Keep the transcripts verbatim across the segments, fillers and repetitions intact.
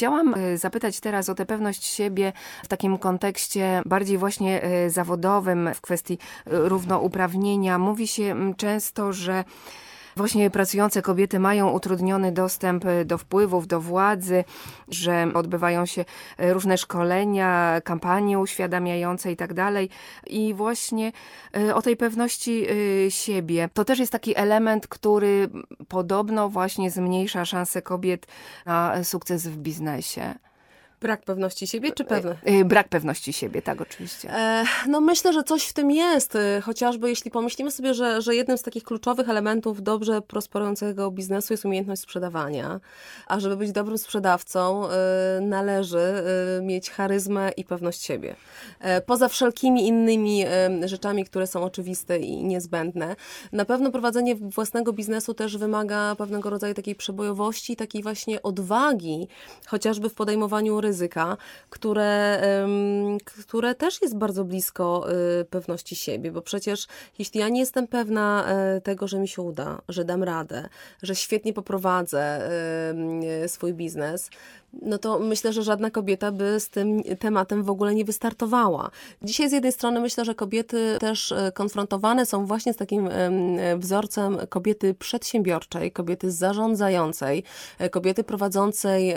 Chciałam zapytać teraz o tę pewność siebie w takim kontekście bardziej właśnie zawodowym, w kwestii równouprawnienia. Mówi się często, że właśnie pracujące kobiety mają utrudniony dostęp do wpływów, do władzy, że odbywają się różne szkolenia, kampanie uświadamiające i tak dalej. I właśnie o tej pewności siebie. To też jest taki element, który podobno właśnie zmniejsza szanse kobiet na sukces w biznesie. Brak pewności siebie, czy pewny? Brak pewności siebie, tak, oczywiście. E, no myślę, że coś w tym jest, chociażby jeśli pomyślimy sobie, że, że jednym z takich kluczowych elementów dobrze prosperującego biznesu jest umiejętność sprzedawania, a żeby być dobrym sprzedawcą y, należy y, mieć charyzmę i pewność siebie. E, poza wszelkimi innymi y, rzeczami, które są oczywiste i niezbędne, na pewno prowadzenie własnego biznesu też wymaga pewnego rodzaju takiej przebojowości, takiej właśnie odwagi, chociażby w podejmowaniu ryzyka. ryzyka, które, które też jest bardzo blisko pewności siebie, bo przecież jeśli ja nie jestem pewna tego, że mi się uda, że dam radę, że świetnie poprowadzę swój biznes, no to myślę, że żadna kobieta by z tym tematem w ogóle nie wystartowała. Dzisiaj z jednej strony myślę, że kobiety też konfrontowane są właśnie z takim wzorcem kobiety przedsiębiorczej, kobiety zarządzającej, kobiety prowadzącej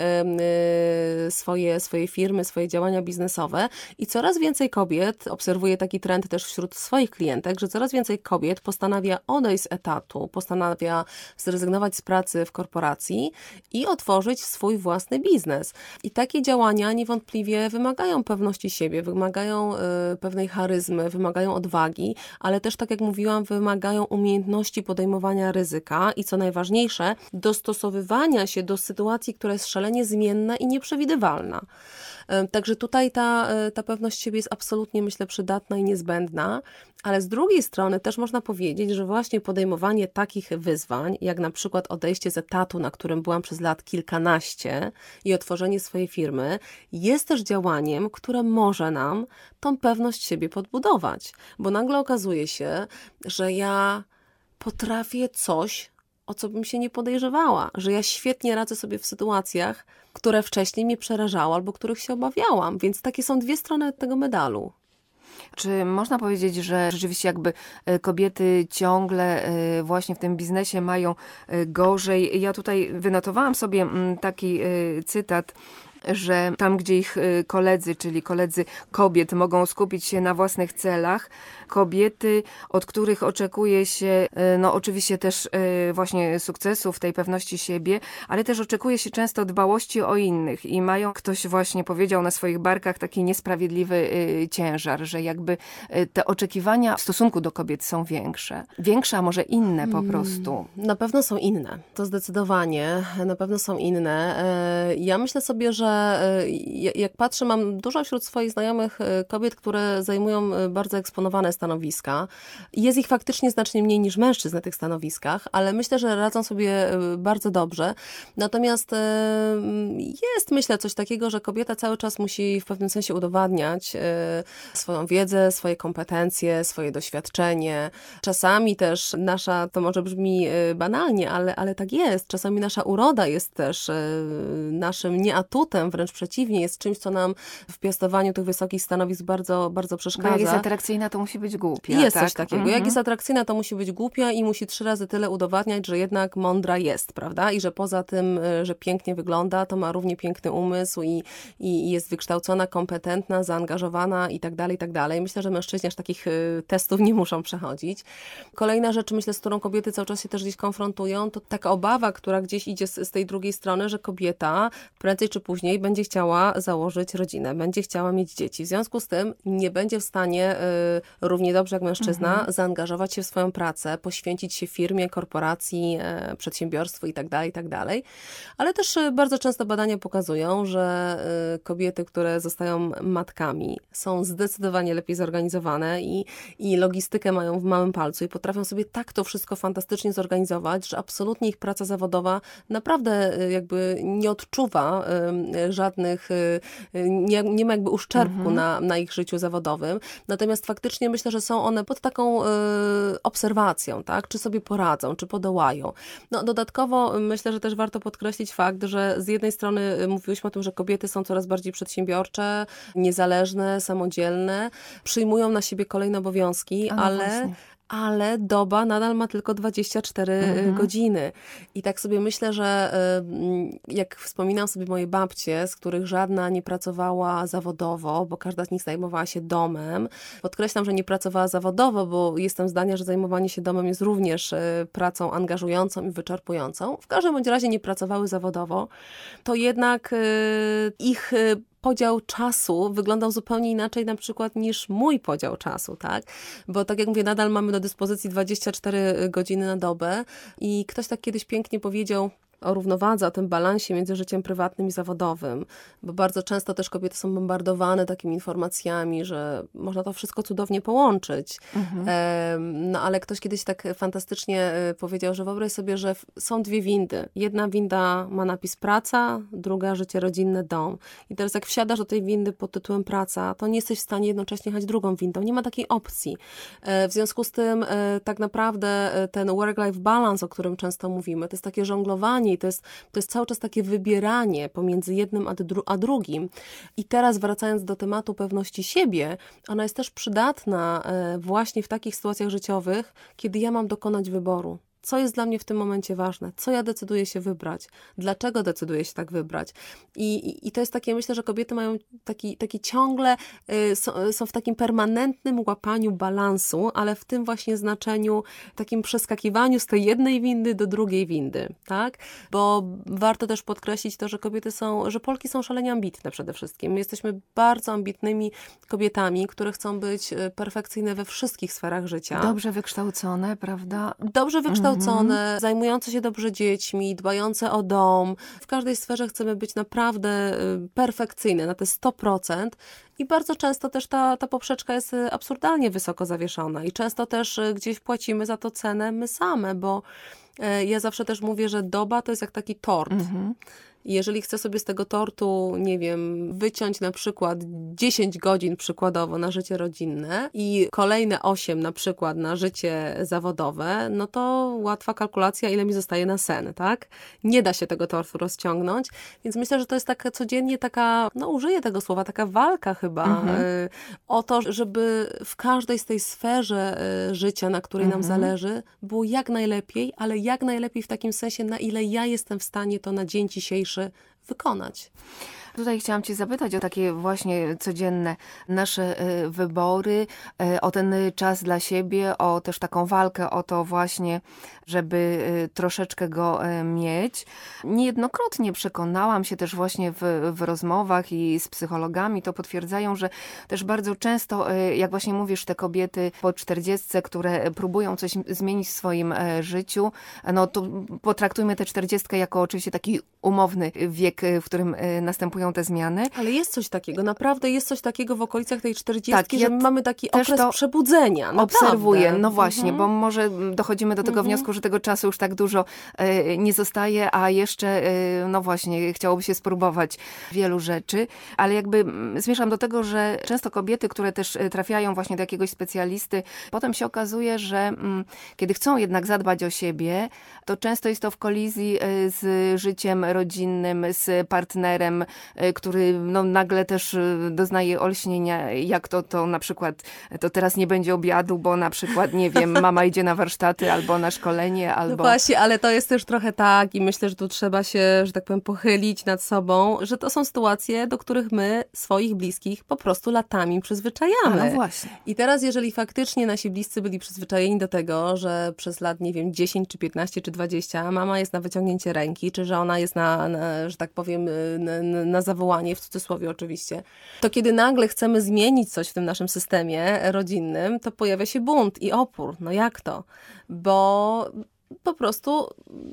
swoje, swoje firmy, swoje działania biznesowe i coraz więcej kobiet, obserwuję taki trend też wśród swoich klientek, że coraz więcej kobiet postanawia odejść z etatu, postanawia zrezygnować z pracy w korporacji i otworzyć swój własny biznes. I takie działania niewątpliwie wymagają pewności siebie, wymagają y, pewnej charyzmy, wymagają odwagi, ale też, tak jak mówiłam, wymagają umiejętności podejmowania ryzyka i co najważniejsze, dostosowywania się do sytuacji, która jest szalenie zmienna i nieprzewidywalna. Y, także tutaj ta, y, ta pewność siebie jest absolutnie, myślę, przydatna i niezbędna, ale z drugiej strony też można powiedzieć, że właśnie podejmowanie takich wyzwań, jak na przykład odejście z etatu, na którym byłam przez lat kilkanaście i otworzenie swojej firmy, jest też działaniem, które może nam tą pewność siebie podbudować. Bo nagle okazuje się, że ja potrafię coś, o co bym się nie podejrzewała, że ja świetnie radzę sobie w sytuacjach, które wcześniej mnie przerażały albo których się obawiałam. Więc takie są dwie strony tego medalu. Czy można powiedzieć, że rzeczywiście jakby kobiety ciągle właśnie w tym biznesie mają gorzej? Ja tutaj wynotowałam sobie taki cytat, że tam, gdzie ich koledzy, czyli koledzy kobiet mogą skupić się na własnych celach, kobiety, od których oczekuje się, no oczywiście też właśnie sukcesów, tej pewności siebie, ale też oczekuje się często dbałości o innych i mają, ktoś właśnie powiedział, na swoich barkach taki niesprawiedliwy ciężar, że jakby te oczekiwania w stosunku do kobiet są większe. Większe, a może inne po prostu. Na pewno są inne. To zdecydowanie. Na pewno są inne. Ja myślę sobie, że jak patrzę, mam dużo wśród swoich znajomych kobiet, które zajmują bardzo eksponowane stanowiska. Jest ich faktycznie znacznie mniej niż mężczyzn na tych stanowiskach, ale myślę, że radzą sobie bardzo dobrze. Natomiast jest, myślę, coś takiego, że kobieta cały czas musi w pewnym sensie udowadniać swoją wiedzę, swoje kompetencje, swoje doświadczenie. Czasami też nasza, to może brzmi banalnie, ale, ale tak jest. Czasami nasza uroda jest też naszym nieatutem, wręcz przeciwnie, jest czymś, co nam w piastowaniu tych wysokich stanowisk bardzo, bardzo przeszkadza. Bo jak jest atrakcyjna, to musi być głupia. Jest tak? coś takiego. Mhm. Jak jest atrakcyjna, to musi być głupia i musi trzy razy tyle udowadniać, że jednak mądra jest, prawda? I że poza tym, że pięknie wygląda, to ma równie piękny umysł i, i jest wykształcona, kompetentna, zaangażowana i tak dalej, i tak dalej. Myślę, że mężczyźni aż takich testów nie muszą przechodzić. Kolejna rzecz, myślę, z którą kobiety cały czas się też gdzieś konfrontują, to taka obawa, która gdzieś idzie z, z tej drugiej strony, że kobieta prędzej czy później będzie chciała założyć rodzinę, będzie chciała mieć dzieci. W związku z tym nie będzie w stanie y, równie dobrze jak mężczyzna mhm. zaangażować się w swoją pracę, poświęcić się firmie, korporacji, y, przedsiębiorstwu i tak dalej, i tak dalej. Ale też y, bardzo często badania pokazują, że y, kobiety, które zostają matkami, są zdecydowanie lepiej zorganizowane i, i logistykę mają w małym palcu i potrafią sobie tak to wszystko fantastycznie zorganizować, że absolutnie ich praca zawodowa naprawdę y, jakby nie odczuwa żadnych, nie, nie ma jakby uszczerbku Mhm. na, na ich życiu zawodowym. Natomiast faktycznie myślę, że są one pod taką y, obserwacją, tak? Czy sobie poradzą, czy podołają. No, dodatkowo myślę, że też warto podkreślić fakt, że z jednej strony mówiłyśmy o tym, że kobiety są coraz bardziej przedsiębiorcze, niezależne, samodzielne, przyjmują na siebie kolejne obowiązki, A no ale... właśnie. ale doba nadal ma tylko dwadzieścia cztery Mhm. godziny. I tak sobie myślę, że jak wspominam sobie moje babcie, z których żadna nie pracowała zawodowo, bo każda z nich zajmowała się domem. Podkreślam, że nie pracowała zawodowo, bo jestem zdania, że zajmowanie się domem jest również pracą angażującą i wyczerpującą. W każdym bądź razie nie pracowały zawodowo. To jednak ich podział czasu wyglądał zupełnie inaczej na przykład niż mój podział czasu, tak? Bo tak jak mówię, nadal mamy do dyspozycji dwadzieścia cztery godziny na dobę i ktoś tak kiedyś pięknie powiedział o równowadze, o tym balansie między życiem prywatnym i zawodowym, bo bardzo często też kobiety są bombardowane takimi informacjami, że można to wszystko cudownie połączyć. Mhm. No ale ktoś kiedyś tak fantastycznie powiedział, że wyobraź sobie, że są dwie windy. Jedna winda ma napis praca, druga życie rodzinne, dom. I teraz jak wsiadasz do tej windy pod tytułem praca, to nie jesteś w stanie jednocześnie jechać drugą windą. Nie ma takiej opcji. W związku z tym tak naprawdę ten work-life balance, o którym często mówimy, to jest takie żonglowanie i to jest, to jest cały czas takie wybieranie pomiędzy jednym a, dru- a drugim. I teraz wracając do tematu pewności siebie, ona jest też przydatna e, właśnie w takich sytuacjach życiowych, kiedy ja mam dokonać wyboru. Co jest dla mnie w tym momencie ważne? Co ja decyduję się wybrać? Dlaczego decyduję się tak wybrać? I, i, i to jest takie, myślę, że kobiety mają taki, taki ciągle, y, są, są w takim permanentnym łapaniu balansu, ale w tym właśnie znaczeniu, takim przeskakiwaniu z tej jednej windy do drugiej windy, tak? Bo warto też podkreślić to, że kobiety są, że Polki są szalenie ambitne przede wszystkim. My jesteśmy bardzo ambitnymi kobietami, które chcą być perfekcyjne we wszystkich sferach życia. Dobrze wykształcone, prawda? Dobrze wykształcone, Mhm. zajmujące się dobrze dziećmi, dbające o dom. W każdej sferze chcemy być naprawdę perfekcyjne, na te sto procent. I bardzo często też ta, ta poprzeczka jest absurdalnie wysoko zawieszona. I często też gdzieś płacimy za to cenę my same, bo ja zawsze też mówię, że doba to jest jak taki tort. Mhm. Jeżeli chcę sobie z tego tortu, nie wiem, wyciąć na przykład dziesięć godzin przykładowo na życie rodzinne i kolejne osiem na przykład na życie zawodowe, no to łatwa kalkulacja, ile mi zostaje na sen, tak? Nie da się tego tortu rozciągnąć, więc myślę, że to jest taka codziennie taka, no użyję tego słowa, taka walka chyba mhm. y, o to, żeby w każdej z tej sferze y, życia, na której mhm. nam zależy, było jak najlepiej, ale jak najlepiej w takim sensie, na ile ja jestem w stanie to na dzień dzisiejszy wykonać. Tutaj chciałam Cię zapytać o takie właśnie codzienne nasze wybory, o ten czas dla siebie, o też taką walkę o to właśnie, żeby troszeczkę go mieć. Niejednokrotnie przekonałam się też właśnie w, w rozmowach i z psychologami, to potwierdzają, że też bardzo często, jak właśnie mówisz, te kobiety po czterdziestce, które próbują coś zmienić w swoim życiu, no to potraktujmy tę czterdziestkę jako oczywiście taki umowny wiek, w którym następują te zmiany. Ale jest coś takiego, naprawdę jest coś takiego w okolicach tej czterdziestki, tak, że ja mamy taki okres przebudzenia. Naprawdę. Obserwuję, no właśnie, mhm. bo może dochodzimy do tego mhm. wniosku, że tego czasu już tak dużo y, nie zostaje, a jeszcze, y, no właśnie, chciałoby się spróbować wielu rzeczy, ale jakby zmierzam do tego, że często kobiety, które też trafiają właśnie do jakiegoś specjalisty, potem się okazuje, że mm, kiedy chcą jednak zadbać o siebie, to często jest to w kolizji y, z życiem rodzinnym, z partnerem, y, który no, nagle też doznaje olśnienia, jak to, to na przykład, to teraz nie będzie obiadu, bo na przykład, nie wiem, mama idzie na warsztaty albo na szkolenie, albo... No właśnie, ale to jest też trochę tak i myślę, że tu trzeba się, że tak powiem, pochylić nad sobą, że to są sytuacje, do których my swoich bliskich po prostu latami przyzwyczajamy. A no właśnie. I teraz, jeżeli faktycznie nasi bliscy byli przyzwyczajeni do tego, że przez lat, nie wiem, dziesięć, czy piętnaście, czy dwadzieścia mama jest na wyciągnięcie ręki, czy że ona jest na, na że tak powiem, na, na zawołanie, w cudzysłowie oczywiście, to kiedy nagle chcemy zmienić coś w tym naszym systemie rodzinnym, to pojawia się bunt i opór. No jak to? Bo po prostu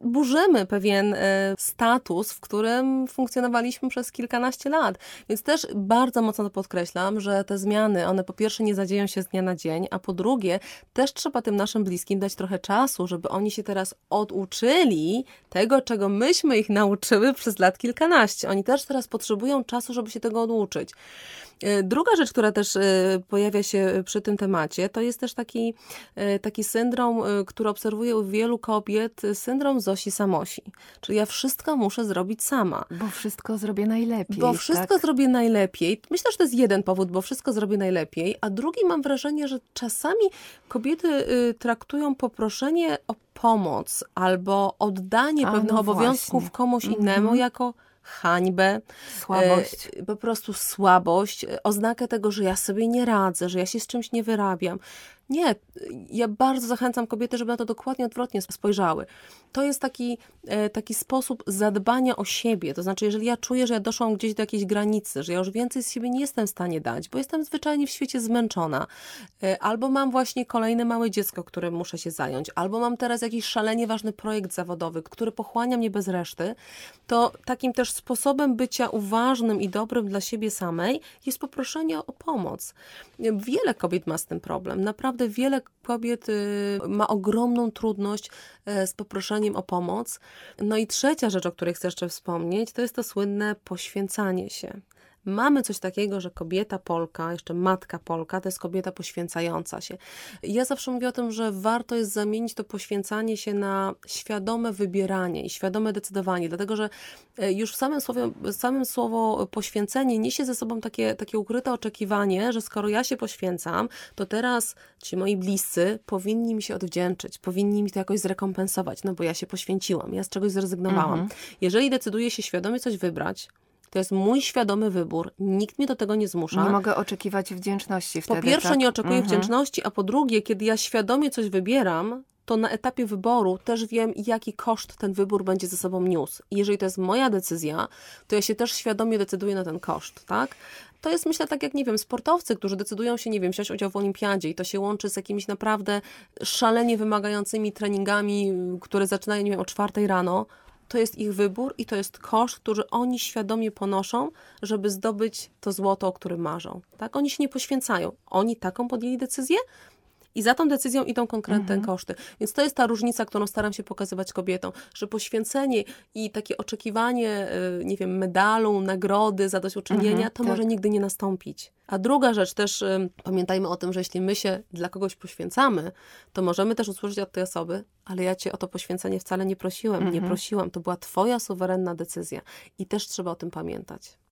burzymy pewien e, status, w którym funkcjonowaliśmy przez kilkanaście lat. Więc też bardzo mocno to podkreślam, że te zmiany, one po pierwsze nie zadzieją się z dnia na dzień, a po drugie też trzeba tym naszym bliskim dać trochę czasu, żeby oni się teraz oduczyli tego, czego myśmy ich nauczyły przez lat kilkanaście. Oni też teraz potrzebują czasu, żeby się tego oduczyć. Druga rzecz, która też pojawia się przy tym temacie, to jest też taki, taki syndrom, który obserwuję u wielu kobiet, syndrom Zosi Samosi. Czyli ja wszystko muszę zrobić sama. Bo wszystko zrobię najlepiej. Bo wszystko tak? zrobię najlepiej. Myślę, że to jest jeden powód, bo wszystko zrobię najlepiej, a drugi mam wrażenie, że czasami kobiety traktują poproszenie o pomoc albo oddanie a, pewnych no obowiązków właśnie. komuś innemu Mhm. jako hańbę, Słabość. e, po prostu słabość, oznakę tego, że ja sobie nie radzę, że ja się z czymś nie wyrabiam. Nie, ja bardzo zachęcam kobiety, żeby na to dokładnie odwrotnie spojrzały. To jest taki, e, taki sposób zadbania o siebie. To znaczy, jeżeli ja czuję, że ja doszłam gdzieś do jakiejś granicy, że ja już więcej z siebie nie jestem w stanie dać, bo jestem zwyczajnie w świecie zmęczona, e, albo mam właśnie kolejne małe dziecko, którym muszę się zająć, albo mam teraz jakiś szalenie ważny projekt zawodowy, który pochłania mnie bez reszty, to takim też sposobem bycia uważnym i dobrym dla siebie samej jest poproszenie o pomoc. Wiele kobiet ma z tym problem. Naprawdę wiele kobiet ma ogromną trudność z poproszeniem o pomoc. No i trzecia rzecz, o której chcę jeszcze wspomnieć, to jest to słynne poświęcanie się. Mamy coś takiego, że kobieta Polka, jeszcze matka Polka, to jest kobieta poświęcająca się. Ja zawsze mówię o tym, że warto jest zamienić to poświęcanie się na świadome wybieranie i świadome decydowanie, dlatego że już w samym słowie, samym słowo poświęcenie niesie ze sobą takie, takie ukryte oczekiwanie, że skoro ja się poświęcam, to teraz ci moi bliscy powinni mi się odwdzięczyć, powinni mi to jakoś zrekompensować, no bo ja się poświęciłam, ja z czegoś zrezygnowałam. Mhm. Jeżeli decyduję się świadomie coś wybrać, to jest mój świadomy wybór. Nikt mnie do tego nie zmusza. Nie mogę oczekiwać wdzięczności wtedy, Po pierwsze tak? nie oczekuję Mhm. wdzięczności, a po drugie, kiedy ja świadomie coś wybieram, to na etapie wyboru też wiem, jaki koszt ten wybór będzie ze sobą niósł. I jeżeli to jest moja decyzja, to ja się też świadomie decyduję na ten koszt, tak? To jest, myślę, tak jak, nie wiem, sportowcy, którzy decydują się, nie wiem, wziąć udział w olimpiadzie i to się łączy z jakimiś naprawdę szalenie wymagającymi treningami, które zaczynają, nie wiem, o czwartej rano. To jest ich wybór i to jest koszt, który oni świadomie ponoszą, żeby zdobyć to złoto, o którym marzą. Tak? Oni się nie poświęcają. Oni taką podjęli decyzję i za tą decyzją idą konkretne Mhm. koszty. Więc to jest ta różnica, którą staram się pokazywać kobietom, że poświęcenie i takie oczekiwanie, nie wiem, medalu, nagrody, zadośćuczynienia, Mhm, to tak. może nigdy nie nastąpić. A druga rzecz też, y, pamiętajmy o tym, że jeśli my się dla kogoś poświęcamy, to możemy też usłyszeć od tej osoby, ale ja cię o to poświęcenie wcale nie prosiłem, nie Mhm. prosiłam, to była twoja suwerenna decyzja. I też trzeba o tym pamiętać.